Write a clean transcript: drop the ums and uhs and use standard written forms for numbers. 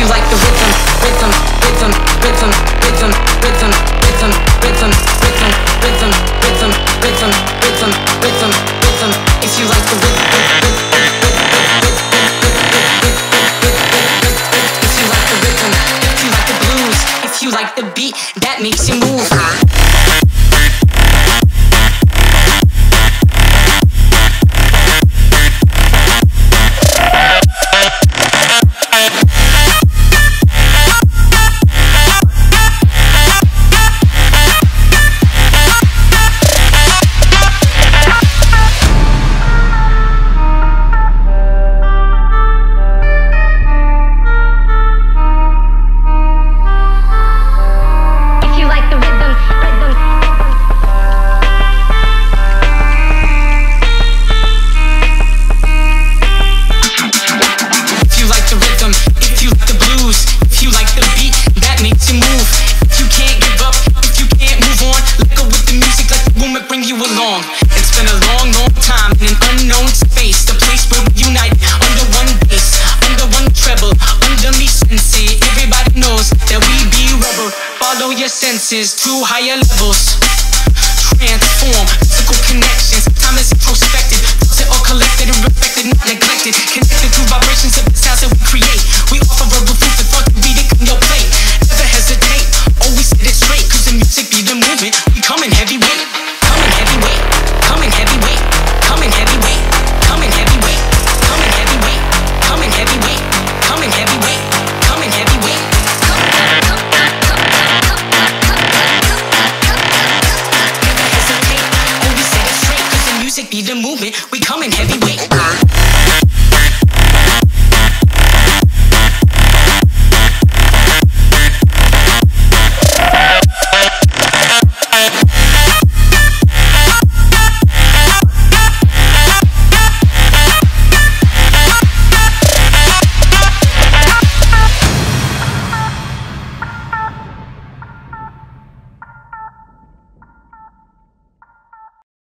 you like the rhythm, rhythm, rhythm, rhythm, rhythm, rhythm, rhythm, rhythm, rhythm, rhythm, rhythm, rhythm, rhythm, rhythm, rhythm. If you like the rhythm, if you like the rhythm, if you like the blues, if you like the beat that makes you move. Senses to higher levels, transform physical connections. Time is introspected, thoughts are all collected and reflected, not neglected. Connected through vibrations of the sounds that we create. We offer verbal food for thought to read it on your plate. Never hesitate, always set it straight, cause the music be the movement. We coming heavyweight, coming heavyweight, coming heavyweight, coming heavyweight, coming heavyweight, coming heavyweight, coming heavyweight, coming heavyweight, coming heavyweight. Be the movement, we coming heavyweight.